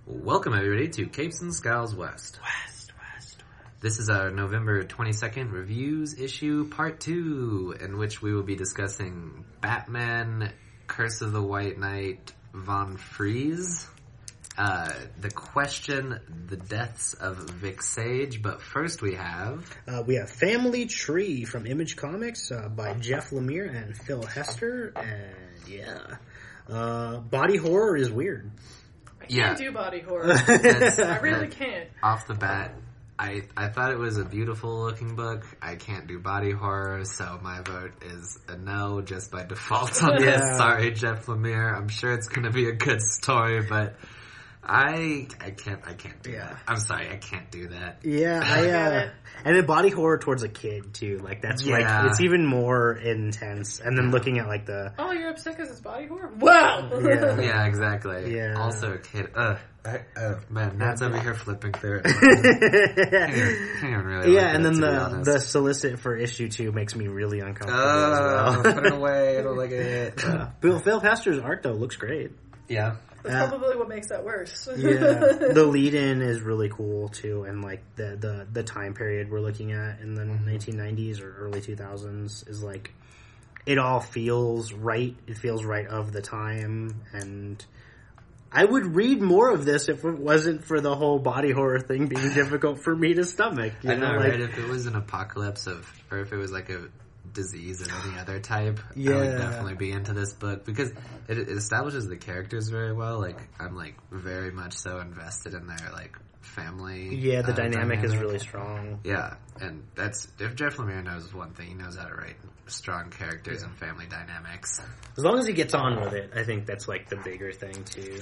Welcome everybody to Capes and Scowls West. This is our November 22nd Reviews issue part 2, in which we will be discussing Batman, Curse of the White Knight, Von Freeze, The Question, The Deaths of Vic Sage, but first we have Family Tree from Image Comics by Jeff Lemire and Phil Hester, and body horror is weird. I can't do body horror. I really can't. Off the bat, I thought it was a beautiful looking book. I can't do body horror, so my vote is a no just by default on this. Sorry, Jeff Lemire. I'm sure it's going to be a good story, but I can't do that. I'm sorry, I can't do that. Yeah, and then body horror towards a kid too. Like that's like it's even more intense. And then looking at like the you're upset because it's body horror. Wow. Yeah, exactly. Yeah. Also a kid. Man, Nat's over here flipping through it. Can't even really. Yeah, and then the solicit for issue 2 makes me really uncomfortable as well. Put it away. I don't like it. Phil Hester's art though looks great. Yeah. That's probably what makes that worse. The lead-in is really cool too, and like the time period we're looking at in the 1990s or early 2000s is like it all feels right. It feels right of the time, and I would read more of this if it wasn't for the whole body horror thing being difficult for me to stomach. I know, right? If it was an apocalypse or if it was like a disease of any other type, I would definitely be into this book because it establishes the characters very well. Like, I'm like very much so invested in their like family. Yeah, the dynamic is really strong. Yeah, and that's if Jeff Lemire knows one thing, he knows how to write strong characters and family dynamics. As long as he gets on with it, I think that's like the bigger thing too.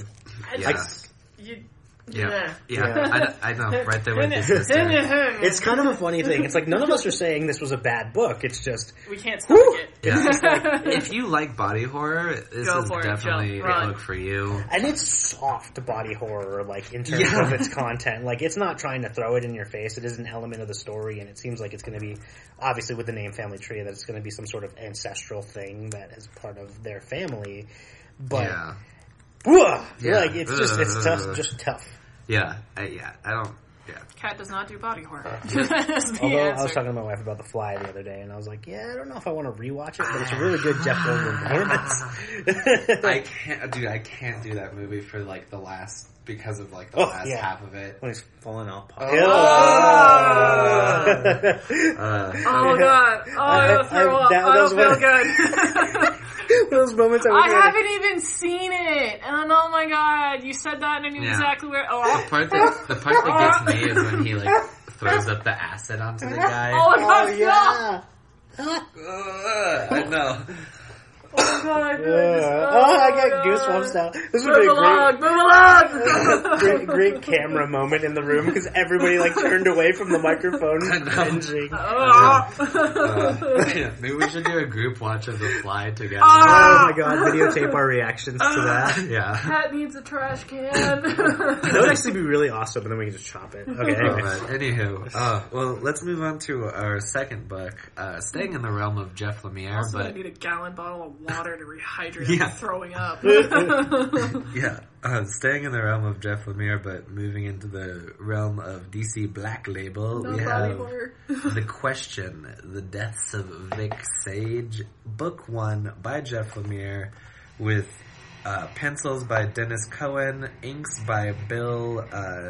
I know, right there with his sister. It's kind of a funny thing. It's like none of us are saying this was a bad book. It's just we can't stomach it. Yeah. If you like body horror, this is definitely a book for you. And it's soft body horror, like in terms of its content. Like it's not trying to throw it in your face. It is an element of the story, and it seems like it's going to be obviously with the name Family Tree that it's going to be some sort of ancestral thing that is part of their family. But like it's tough, just tough. I don't. Yeah. Cat does not do body horror. Although I was talking to my wife about The Fly the other day, and I was like, I don't know if I want to rewatch it, but it's a really good Jeff Goldblum performance. I can't do that movie for like the last half of it when he's falling off. Oh god! I don't feel good. Those moments I haven't even seen it, and oh my god, you said that, and I knew exactly where. The part that gets me is when he like throws up the acid onto the guy. Oh my god! I know. Oh my god! I got goosebumps now. This would be a great camera moment in the room because everybody like turned away from the microphone cringing. Maybe we should do a group watch of The Fly together. Oh my god! Videotape our reactions to that. Yeah. Cat needs a trash can. That would actually be really awesome, and then we can just chop it. Okay. Anywho, well, let's move on to our second book, staying in the realm of Jeff Lemire. Also, but I need a gallon bottle of water to rehydrate. I'm throwing up. Staying in the realm of Jeff Lemire, but moving into the realm of DC Black Label, we have The Question, The Deaths of Vic Sage, Book 1 by Jeff Lemire, with pencils by Dennis Cohen, inks by Bill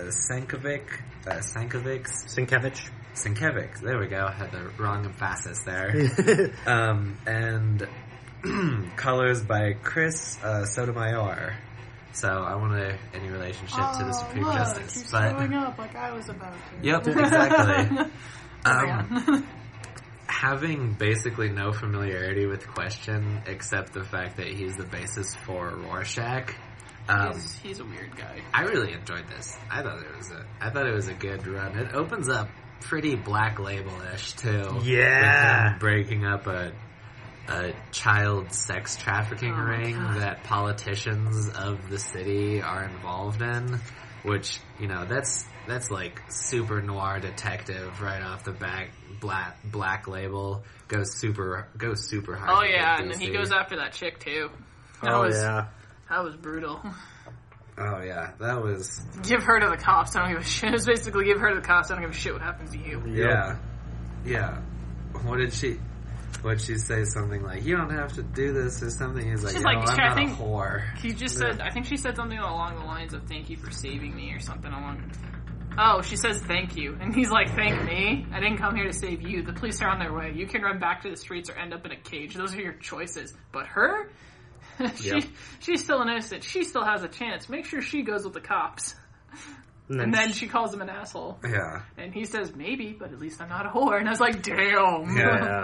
Sienkiewicz. There we go. I had the wrong emphasis there. And colors by Chris Sotomayor. So I want any relationship to the Supreme Justice. Keeps throwing up like I was about to. Yep, exactly. Having basically no familiarity with Question except the fact that he's the basis for Rorschach. He's a weird guy. I really enjoyed this. I thought it was a good run. It opens up pretty Black Label-ish too. Yeah, with him breaking up a child sex trafficking ring that politicians of the city are involved in, which, you know, that's like super noir detective right off the bat. Black Label goes super hard. Oh yeah, and then he goes after that chick too. That was brutal. Oh yeah, that was Give her to the cops. I don't give a shit. It's basically give her to the cops. I don't give a shit what happens to you. yeah. What'd she say? Something like, "You don't have to do this" or something. He's like, She's "I'm like, not I think a whore." He just said, I think she said something along the lines of "Thank you for saving me" or something along. Oh, she says thank you, and he's like, "Thank me? I didn't come here to save you. The police are on their way. You can run back to the streets or end up in a cage. Those are your choices. But her." She's still innocent. She still has a chance. Make sure she goes with the cops. And then she calls him an asshole. Yeah. And he says, maybe, but at least I'm not a whore. And I was like, damn. Yeah.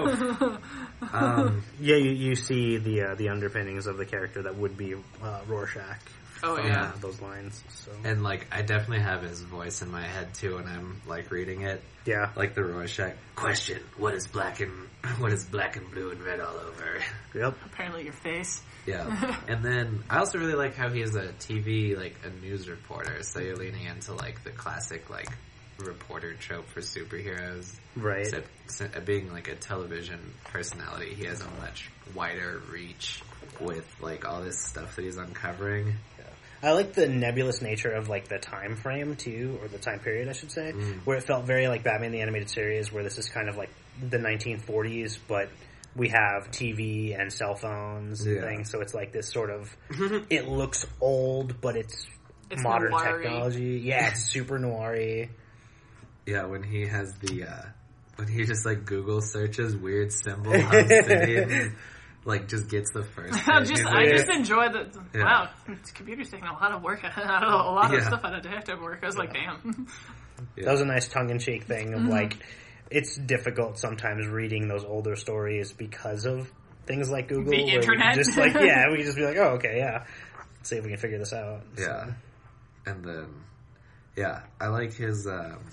Yeah, you see the underpinnings of the character that would be Rorschach. Oh, yeah. Those lines. So. and like I definitely have his voice in my head too when I'm like reading it. Yeah. Like the Rorschach question: what is black and blue and red all over? Yep. Apparently your face. Yeah. And then I also really like how he's a TV, like a news reporter, so you're leaning into like the classic like reporter trope for superheroes. Right. Except being like a television personality, he has a much wider reach with like all this stuff that he's uncovering. I like the nebulous nature of like the time frame too, or the time period I should say, where it felt very like Batman the Animated Series, where this is kind of like the 1940s, but we have TV and cell phones and things, so it's like this sort of, it looks old, but it's modern noir-y. technology. Yeah, it's super noir-y. Yeah, when he has the, when he just like Google searches weird symbol obsidian, like just gets the first I page. just enjoy the, wow, this computer's taking a lot of work out of a lot of stuff out of detective work. I was like, damn. That was a nice tongue-in-cheek thing of like, it's difficult sometimes reading those older stories because of things like Google. The internet. Just like, we can just be like, oh, okay, yeah. Let's see if we can figure this out. Yeah. And then, I like his,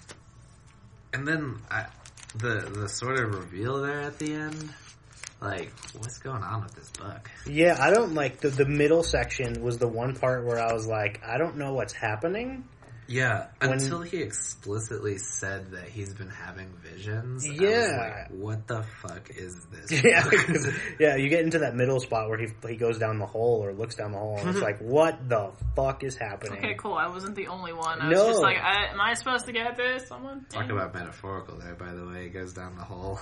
and then the sort of reveal there at the end. Like, what's going on with this book? Yeah, I don't like, the middle section was the one part where I was like, I don't know what's happening. Yeah, until he explicitly said that he's been having visions. Yeah. I was like, what the fuck is this? Yeah, you get into that middle spot where he goes down the hole or looks down the hole and it's like, what the fuck is happening? Okay, cool. I wasn't the only one. I was just like, am I supposed to get this? Someone? Talk about metaphorical there, by the way. He goes down the hole.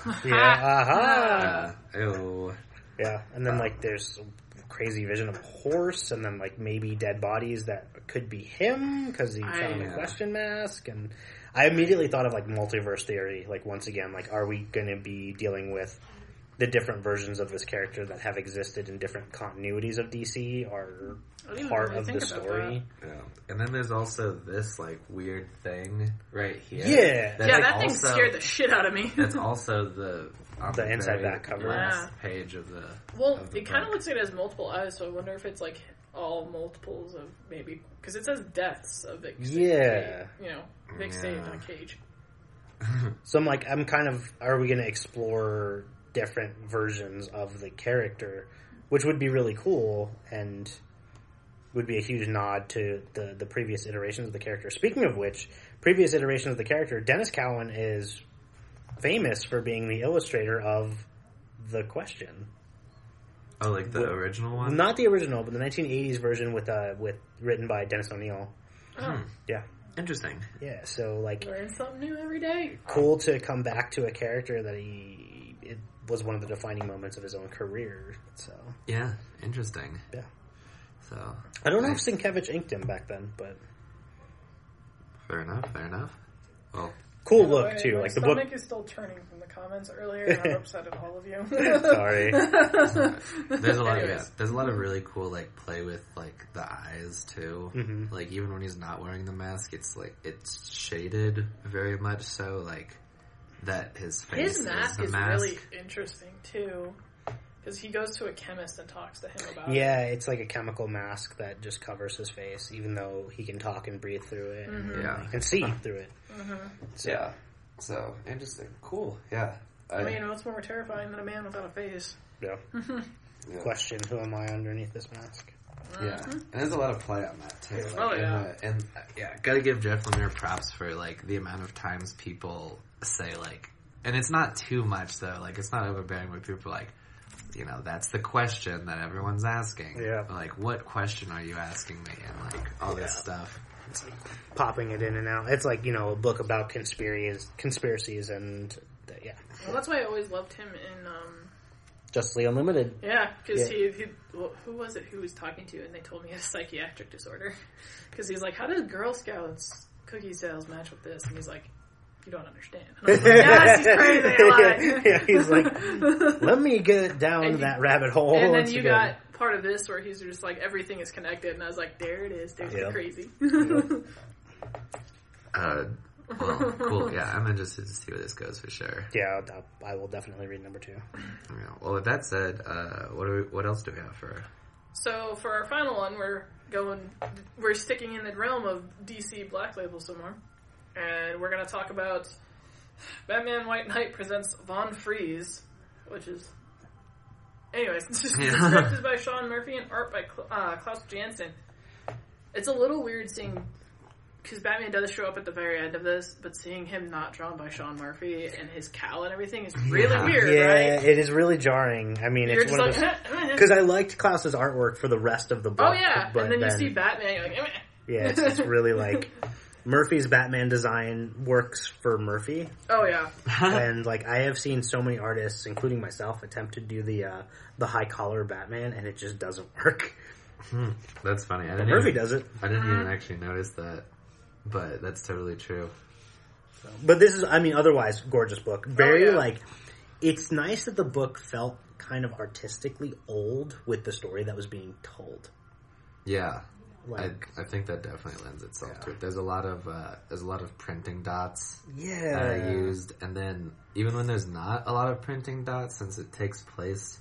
Yeah, Ew. Yeah, and then like there's a crazy vision of a horse and then like maybe dead bodies that could be him because he found a question mask, and I immediately thought of like multiverse theory, like once again, like are we going to be dealing with the different versions of this character that have existed in different continuities of DC are part of the story. Yeah. And then there's also this like weird thing right here. Yeah. That thing scared the shit out of me. That's also the inside back cover. Last page of the it kind of looks like it has multiple eyes, so I wonder if it's like all multiples of maybe, because it says deaths of Vic Sage, Vic Sage in a cage. So I'm kind of, are we going to explore different versions of the character, which would be really cool and would be a huge nod to the previous iterations of the character. Speaking of which, previous iterations of the character, Dennis Cowan is famous for being the illustrator of The Question. Oh, like the original one? Not the original, but the 1980s version with written by Dennis O'Neil. Oh. Yeah. Interesting. Yeah, so like learn something new every day. Cool to come back to a character that it was one of the defining moments of his own career. So yeah, interesting. Yeah. So I don't know if Sienkiewicz inked him back then, but fair enough. Well, cool look too. Like the book. My stomach is still turning from the comments earlier, and I'm upset at all of you. Sorry. There's a lot. There's a lot of really cool like play with like the eyes too. Mm-hmm. Like even when he's not wearing the mask, it's like it's shaded very much so like that his face his mask is the mask. Really interesting too. Because he goes to a chemist and talks to him about it. Yeah, it's like a chemical mask that just covers his face, even though he can talk and breathe through it. Mm-hmm. And Yeah. he can see through it. Mm-hmm. So, Yeah. So, interesting. Cool. Yeah. I mean, what's more terrifying than a man without a face? Yeah. Question, who am I underneath this mask? Yeah. And there's a lot of play on that, too. Like, Oh, yeah. And gotta give Jeff Lemire props for, like, the amount of times people say, like, and it's not too much, though. Like, it's not overbearing where people are like, you know, that's the question that everyone's asking. Yeah. Like, what question are you asking me? And, like, all this stuff. It's like popping it in and out. It's like, you know, a book about conspiracies and, yeah. Well, that's why I always loved him in, Justice League Unlimited. Yeah, because well, who was it who was talking to, and they told me he had a psychiatric disorder. Because he's like, how does Girl Scouts cookie sales match with this? And he's like, you don't understand. And I was like, yes, he's crazy. I lied. Yeah, he's like, let me get down that rabbit hole. And then you got part of this where he's just like, everything is connected. And I was like, there it is. There's the crazy. Well, cool. Yeah, I'm interested to see where this goes for sure. Yeah, I will definitely read number 2. Yeah. Well, with that said, what else do we have for? So for our final one, we're sticking in the realm of DC Black Label some more, and we're going to talk about Batman White Knight presents Von Freeze, which is, anyways, the script is by Sean Murphy and art by Klaus Janson. It's a little weird seeing, because Batman does show up at the very end of this, but seeing him not drawn by Sean Murphy and his cowl and everything is really weird, right? Yeah, it is really jarring. I mean, You're it's just one like, of those... Because I liked Klaus's artwork for the rest of the book. Oh, yeah, but and then you see Batman, you're like, yeah, it's really like... Murphy's Batman design works for Murphy. Oh, yeah. And, like, I have seen so many artists, including myself, attempt to do the high-collar Batman, and it just doesn't work. That's funny. Murphy does it. I didn't even actually notice that. But that's totally true. But this is, I mean, otherwise, gorgeous book. Like, it's nice that the book felt kind of artistically old with the story that was being told. Yeah. Like, I think that definitely lends itself to it. There's a lot of printing dots yeah, used, and then even when there's not a lot of printing dots, since it takes place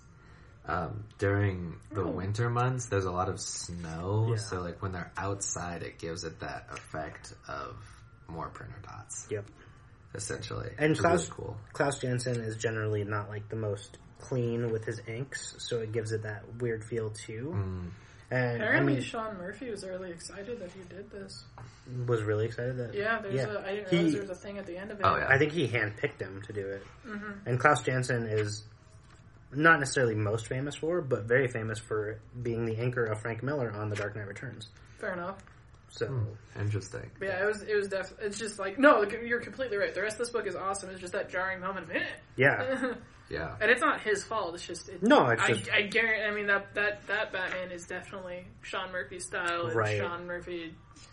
during the winter months, there's a lot of snow, so like when they're outside, it gives it that effect of more printer dots. Yep. Essentially. And really cool. Klaus Janson is generally not like the most clean with his inks, so it gives it that weird feel too. And apparently Sean Murphy was really excited that he did this. Was really excited that... Yeah, I didn't realize there was a thing at the end of it. Oh, yeah. I think he handpicked him to do it. And Klaus Janson is not necessarily most famous for, but very famous for being the anchor of Frank Miller on The Dark Knight Returns. Fair enough. So interesting. But yeah, it was definitely. It's just like, no, you're completely right. The rest of this book is awesome. It's just that jarring moment of yeah. Yeah. And it's not his fault. It's just I guarantee. I mean that Batman is definitely Sean Murphy's style. And right. Sean Murphy.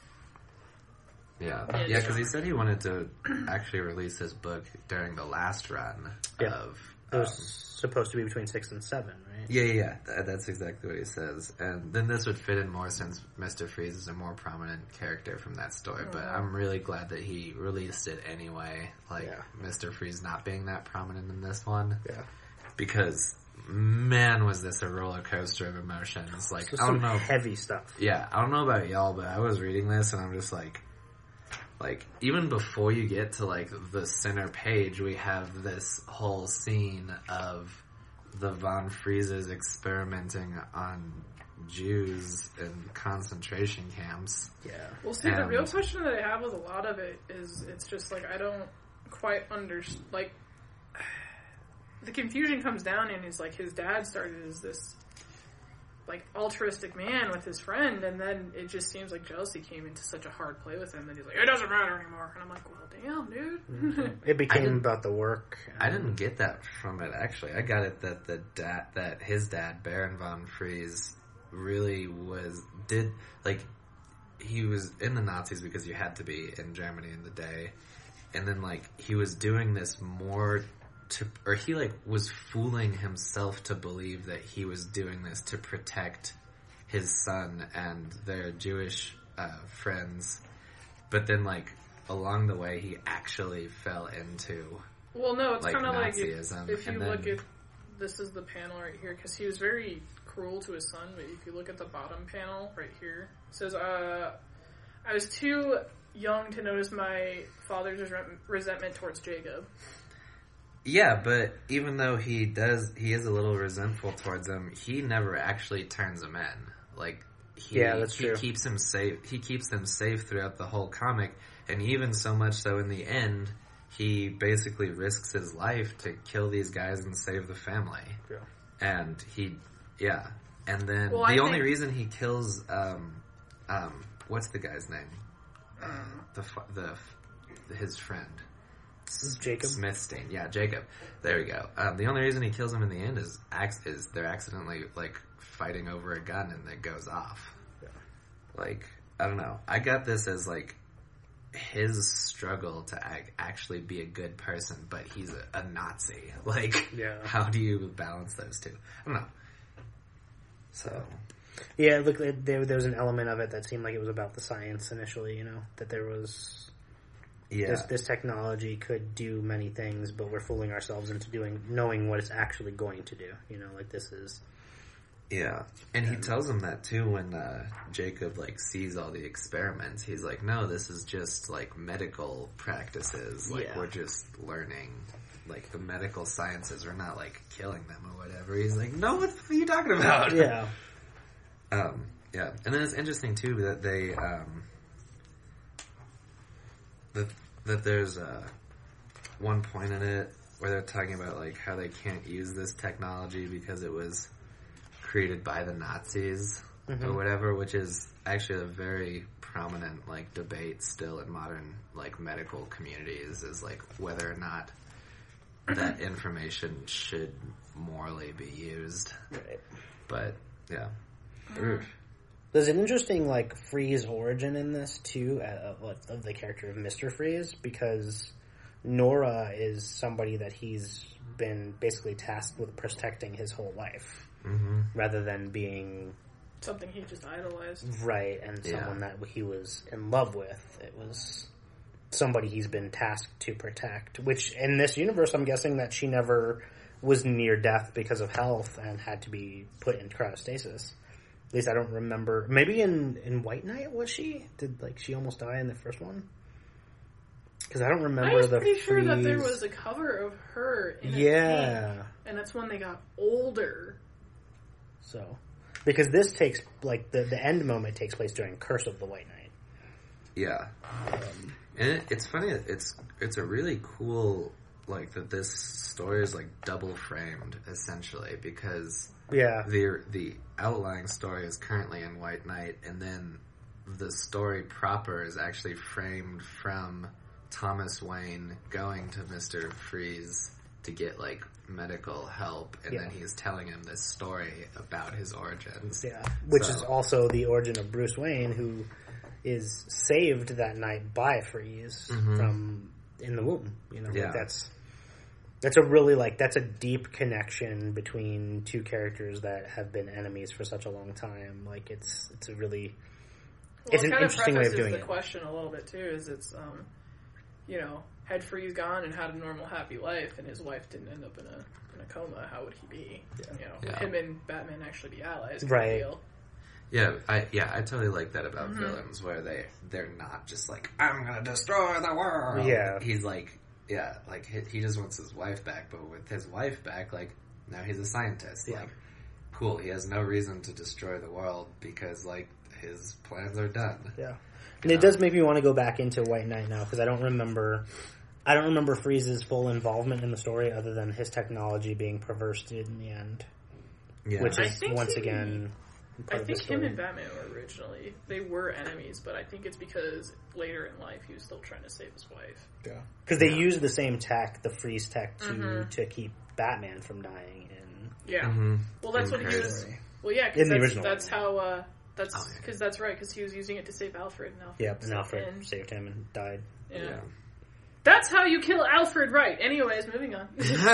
Yeah, because he said he wanted to actually release his book during the last run of. It was supposed to be between 6 and 7, right? Yeah. That's exactly what he says. And then this would fit in more since Mr. Freeze is a more prominent character from that story. But I'm really glad that he released it anyway. Like, Mr. Freeze not being that prominent in this one. Yeah. Because, man, was this a roller coaster of emotions. Like, I don't know. Heavy stuff. Yeah, I don't know about y'all, but I was reading this and I'm just like, even before you get to, like, the center page, we have this whole scene of the Von Frieses experimenting on Jews in concentration camps. Yeah. Well, see, the real question that I have with a lot of it is, it's just, like, I don't quite understand, like, the confusion comes down and is, like, his dad started as this, like, altruistic man with his friend, and then it just seems like jealousy came into such a hard play with him that he's like, it doesn't matter anymore. And I'm like, well, damn, dude. It became about the work. I didn't get that from it, actually. I got it that his dad, Baron von Fries, really he was in the Nazis because you had to be in Germany in the day, and then, like, he was doing this more he was fooling himself to believe that he was doing this to protect his son and their Jewish friends, but then, like, along the way he actually fell into it's like kind of like Nazism. if you look at this is the panel right here, because he was very cruel to his son, but if you look at the bottom panel right here, it says I was too young to notice my father's resentment towards Jacob. Yeah, but even though he is a little resentful towards him, he never actually turns him in. Like, that's true. He keeps him safe. He keeps them safe throughout the whole comic, and even so much so in the end, he basically risks his life to kill these guys and save the family. Yeah. And and then Well, the only reason he kills, what's the guy's name? His friend. Jacob? Smithstein. Yeah, Jacob. There we go. The only reason he kills him in the end is they're accidentally, like, fighting over a gun and it goes off. Yeah. Like, I don't know. I got this as, like, his struggle to actually be a good person, but he's a Nazi. Like, how do you balance those two? I don't know. So... Yeah, look, there was an element of it that seemed like it was about the science initially, that there was... This technology could do many things, but we're fooling ourselves into knowing what it's actually going to do. Like this is... Yeah, and he tells him that too when Jacob, like, sees all the experiments. He's like, no, this is just, like, medical practices. Like, we're just learning, like, the medical sciences. We're not, like, killing them or whatever. He's like, no, what are you talking about? Yeah. Yeah, and then it's interesting too that they, that there's one point in it where they're talking about, like, how they can't use this technology because it was created by the Nazis or whatever, which is actually a very prominent, like, debate still in modern, like, medical communities, is, like, whether or not that information should morally be used. Right. But, yeah. There's an interesting, like, Freeze origin in this, too, of the character of Mr. Freeze, because Nora is somebody that he's been basically tasked with protecting his whole life, rather than being... something he just idolized. Right, and someone that he was in love with. It was somebody he's been tasked to protect, which, in this universe, I'm guessing that she never was near death because of health and had to be put in cryostasis. At least I don't remember. Maybe in White Knight, was she? Did, like, she almost die in the first one? Because I don't remember I was the pretty sure that there Freeze- was a cover of her in a Yeah. tank, and that's when they got older. So, because this takes, like, the end moment takes place during Curse of the White Knight. Yeah. And it's funny, it's a really cool, like, that this story is, like, double framed, essentially, because the outlying story is currently in White Knight, and then the story proper is actually framed from Thomas Wayne going to Mr. Freeze to get, like, medical help, and then he's telling him this story about his origins. Yeah, which is also the origin of Bruce Wayne, who is saved that night by Freeze from in the womb. Like that's a really, like, that's a deep connection between two characters that have been enemies for such a long time. Like, it's a really it's an interesting way of doing the it. Question a little bit too is it's had Freeze gone and had a normal happy life and his wife didn't end up in a coma, how would he be? Would him and Batman actually be allies? Right. I totally like that about villains, where they're not just like, I'm gonna destroy the world. Yeah. He's like, he just wants his wife back, but with his wife back, like, now he's a scientist. Yeah. Like, cool, he has no reason to destroy the world because, like, his plans are done. Yeah. And it does make me want to go back into White Knight now, because I don't remember Freeze's full involvement in the story other than his technology being perversed in the end. Yeah. Which is, once again, I think him and Batman were originally, they were enemies, but I think it's because later in life he was still trying to save his wife. Yeah. Because they used the same tech, the Freeze tech, to keep Batman from dying. Well, that's what he was... Well, yeah, because that's how... because that's right, because he was using it to save Alfred. And Alfred saved him and died. Yeah. That's how you kill Alfred, right? Anyways, moving on.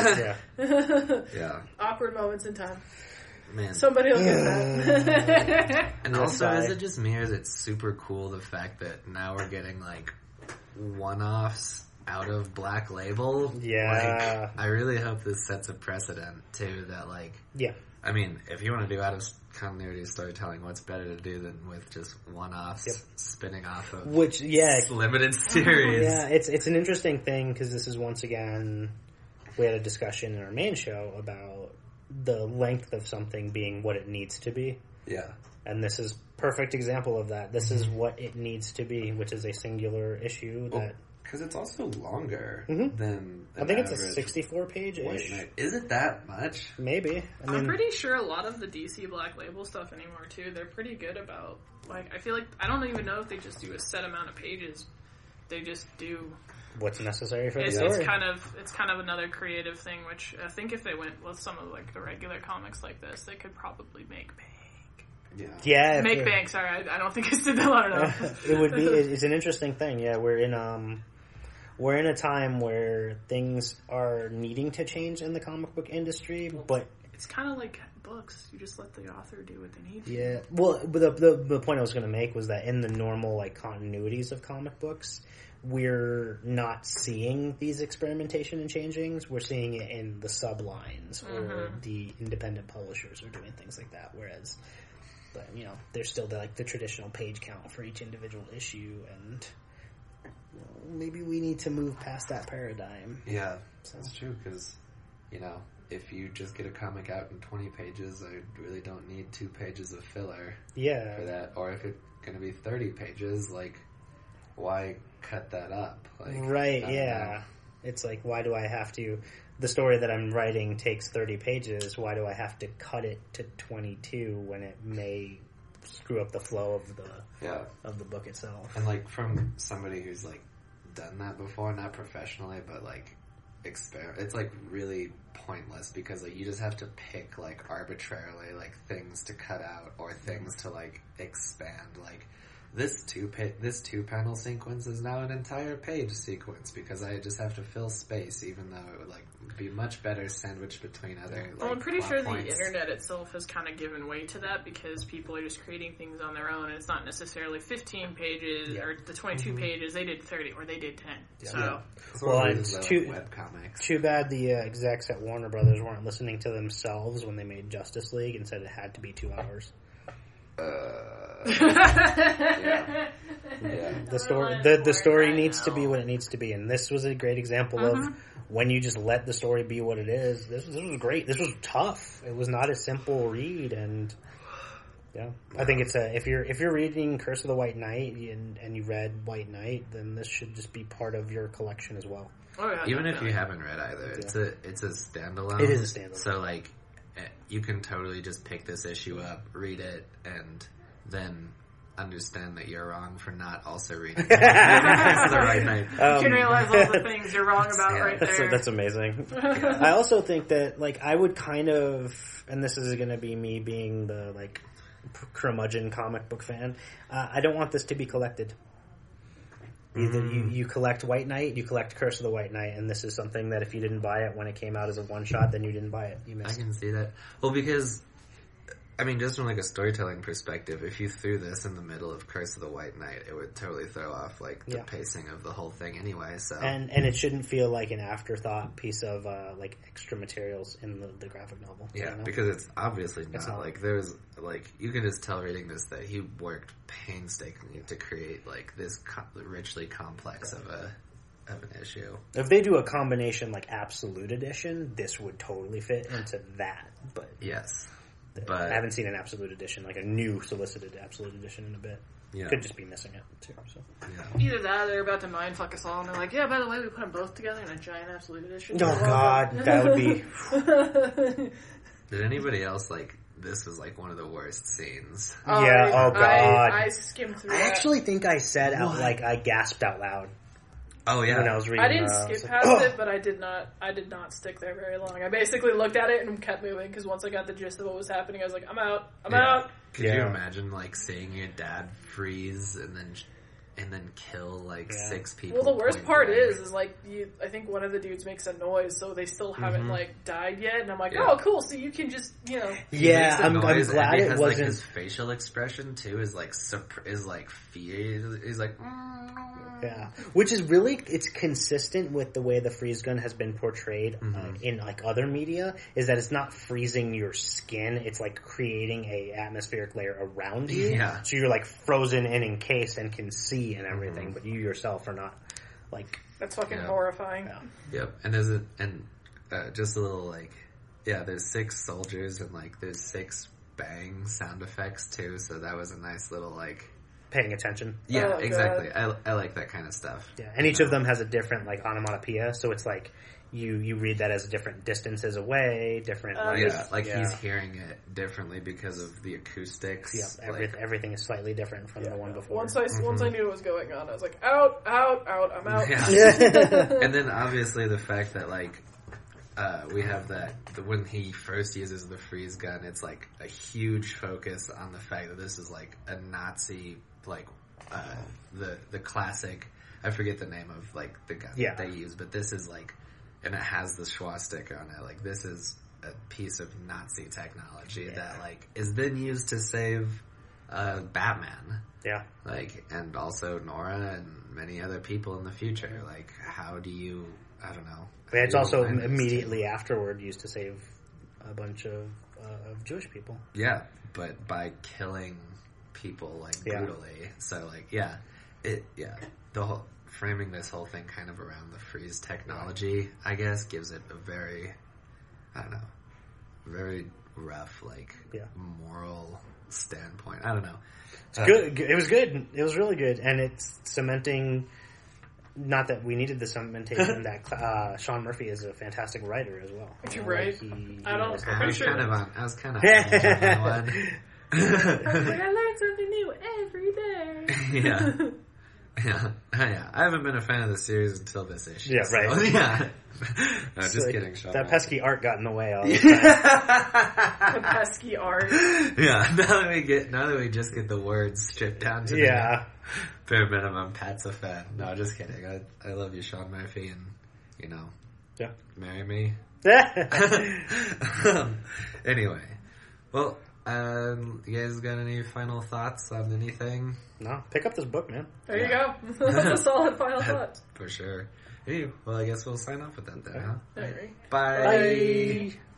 Awkward moments in time. Man. Somebody will get that. And also, is it just me, or is it super cool the fact that now we're getting, like, one-offs out of Black Label? Yeah. Like, I really hope this sets a precedent, too, that, like... Yeah. I mean, if you want to do out-of-continuity storytelling, what's better to do than with just one-offs spinning off of limited series? Yeah, it's an interesting thing, because this is, once again, we had a discussion in our main show about the length of something being what it needs to be. Yeah. And this is perfect example of that. This is what it needs to be, which is a singular issue that... Because it's also longer Mhm. than I think it's a average 64-page-ish. White Knight. Is it that much? Maybe. I'm pretty sure a lot of the DC Black Label stuff anymore too. They're pretty good about I feel like I don't even know if they just do a set amount of pages. They just do. What's necessary for the It's story. kind of another creative thing, which I think if they went with some of like the regular comics like this, they could probably make bank. Yeah. Make bank. Sorry, I don't think I said that loud enough. It would be. It's an interesting thing. Yeah, we're in a time where things are needing to change in the comic book industry, but It's kind of like books. You just let the author do what they need to. yeah. Well, but the point I was going to make was that in the normal like continuities of comic books, we're not seeing these experimentation and changings. We're seeing it in the sublines or the independent publishers are doing things like that. Whereas, but there's still the traditional page count for each individual issue, and maybe we need to move past that paradigm. Yeah, that's true, because, if you just get a comic out in 20 pages, I really don't need 2 pages of filler for that. Or if it's going to be 30 pages, why cut that up? Right, yeah. Know. It's like, why do I have to... The story that I'm writing takes 30 pages, why do I have to cut it to 22 when it may screw up the flow of the book itself? And, from somebody who's, done that before, not professionally, but, it's really pointless because you just have to pick arbitrarily things to cut out or things to expand. This two panel sequence is now an entire page sequence because I just have to fill space, even though it would be much better sandwiched between other. Well, I'm pretty sure points. the internet itself has kind of given way to that because people are just creating things on their own, and it's not necessarily 15 pages or the 22 pages. They did 30 or they did 10. Yeah. So, well, it's webcomics. Too bad the execs at Warner Brothers weren't listening to themselves when they made Justice League and said it had to be 2 hours. Yeah. The story needs to be what it needs to be, and this was a great example of when you just let the story be what it is. This was great. This was tough. It was not a simple read, and I think it's if you're reading Curse of the White Knight and you read White Knight, then this should just be part of your collection as well. Oh, yeah, even if you haven't read either, it's a standalone. It is a standalone. So you can totally just pick this issue up, read it, and then understand that you're wrong for not also reading the Right Knight. You can realize all the things you're wrong about right there. That's amazing. I also think that I would kind of, and this is going to be me being the curmudgeon comic book fan. I don't want this to be collected. Either you collect White Knight, you collect Curse of the White Knight, and this is something that if you didn't buy it when it came out as a one-shot, then you didn't buy it. You missed. I can see that. Well, because, just from a storytelling perspective, if you threw this in the middle of Curse of the White Knight, it would totally throw off, the pacing of the whole thing anyway, so... And it shouldn't feel like an afterthought piece of, extra materials in the graphic novel. Yeah, because it's obviously not. There's, you can just tell reading this that he worked painstakingly to create, this richly complex of an issue. If they do a combination, Absolute Edition, this would totally fit into that, but... Yes. But I haven't seen an Absolute Edition, a new solicited Absolute Edition in a bit. Yeah. Could just be missing it, too. So. Yeah. Either that or they're about to mindfuck us all, and they're like, yeah, by the way, we put them both together in a giant Absolute Edition. Oh, God. That would be... Did anybody else, this was, one of the worst scenes? Oh, God. I skimmed through it. I actually think I said, I gasped out loud. Oh, yeah. When I was reading, I didn't skip past it, but I did not stick there very long. I basically looked at it and kept moving, because once I got the gist of what was happening, I was like, I'm out. Could you imagine, seeing your dad freeze and then kill, 6 people? Well, the worst part is I think one of the dudes makes a noise, so they still haven't, died yet, and I'm like, oh, cool, so you can just, Yeah, I'm glad it has, wasn't... his facial expression, too, is, fear. He's like... Yeah, which is really, it's consistent with the way the freeze gun has been portrayed in other media, is that it's not freezing your skin, it's creating a atmospheric layer around you. Yeah. So you're frozen and encased and can see and everything, but you yourself are not That's fucking horrifying. Yeah. Yep, and just a little there's 6 soldiers and there's 6 bang sound effects too, so that was a nice little paying attention. Yeah, Oh, exactly. I like that kind of stuff. Yeah, and each of them has a different like onomatopoeia, so it's like you read that as different distances away, different. He's hearing it differently because of the acoustics. Yeah, everything is slightly different from the one before. Once I knew what was going on, I was like, out, I'm out. Yeah. And then obviously the fact that like we have that when he first uses the freeze gun, it's like a huge focus on the fact that this is like a Nazi, like the classic. I forget the name of like the gun that they use, but this is like, and it has the swastika on it. Like this is a piece of Nazi technology that like is then used to save Batman. Yeah. Like, and also Nora and many other people in the future. Like, how do you? I don't know. But it's also immediately afterward used to save a bunch of Jewish people. Yeah, but by killing people like brutally. So like, the whole framing this whole thing kind of around the freeze technology, I guess, gives it a very, I don't know, very rough like moral standpoint. I don't know. It's good. It was good. It was really good, and it's cementing. Not that we needed the cementation that Sean Murphy is a fantastic writer as well. You're right. I was kind of on that one. I was like, I learn something new every day. Yeah. I haven't been a fan of the series until this issue. Yeah, right. So, yeah. No, just kidding, Sean. That pesky art got in the way all the time. The pesky art. Yeah, now that we just get the words stripped down to the bare minimum, Pat's a fan. No, just kidding. I love you, Sean Murphy, and, marry me. Anyway. Well, you guys got any final thoughts on anything? No, pick up this book, man. There you go. That's a solid final thought. For sure. Hey, well, I guess we'll sign off with that then, huh? All right. Bye. Bye.